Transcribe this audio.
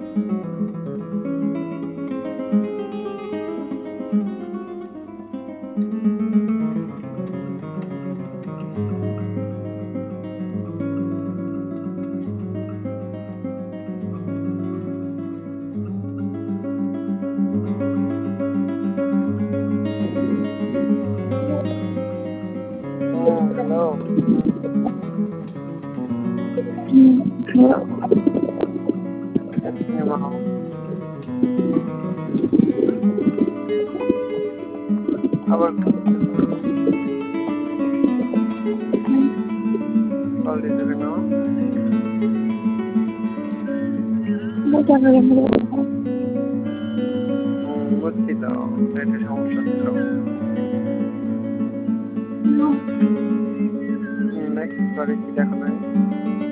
Hello. আবার call দিতে কেন? বুঝছি তো, নেটের সমস্যা ছিল। নেক্সট বারে কি দেখো নাই?